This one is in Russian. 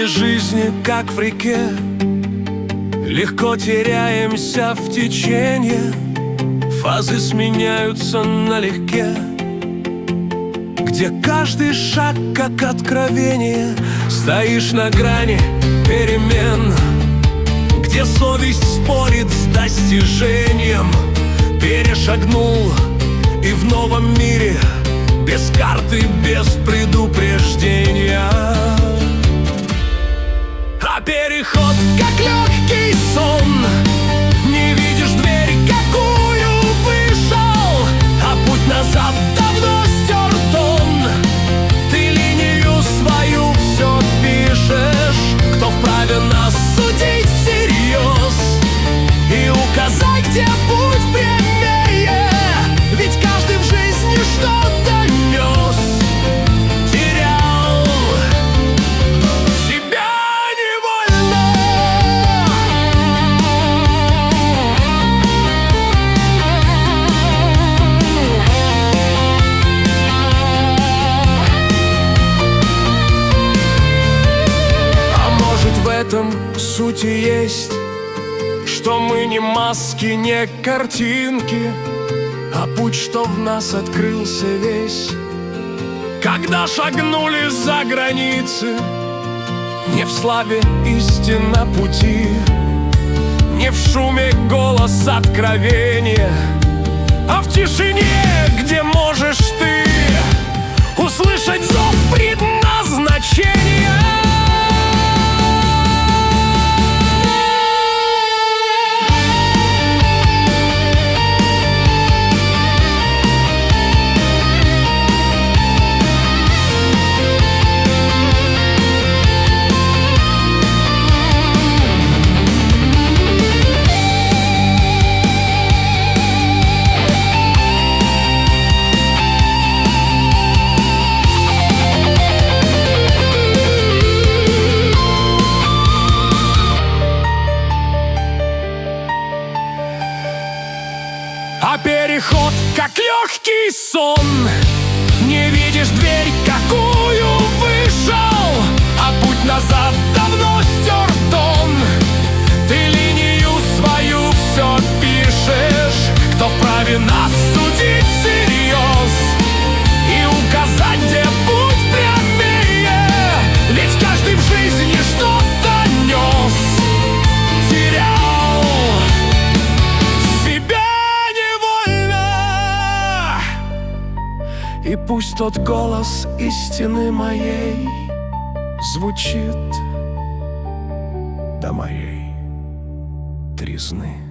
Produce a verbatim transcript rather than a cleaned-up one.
Потоки жизни, как в реке, легко теряемся в течение. Фазы сменяются налегке, где каждый шаг как откровение. Стоишь на грани перемен, где совесть спорит с достижением. Перешагнул и в новом мире, без карты, без предупреждения. А переход как легкий сон, не видишь дверь, какую вышел, а путь назад давно стерт он. Ты линию свою все пишешь. Кто вправе нас судить всерьез и указать, где путь прямее? Ведь каждый в жизни что-то нес, терял себя невольно. А может, в этом суть и есть, что мы не маски, не картинки, а путь, что в нас открылся весь, когда шагнули за границы. Не в славе истина пути, не в шуме голос откровения, а в тишине, где можешь ты услышать зов предназначения. А переход как легкий сон, не видишь дверь, какую вышел, а путь назад давно стерт он. Ты линию свою все пишешь. Кто вправе нас судить всерьез и указать, где путь прямее? Ведь каждый в жизни что-то нес, терял себя. И пусть тот голос истины моей звучит до моей тризны.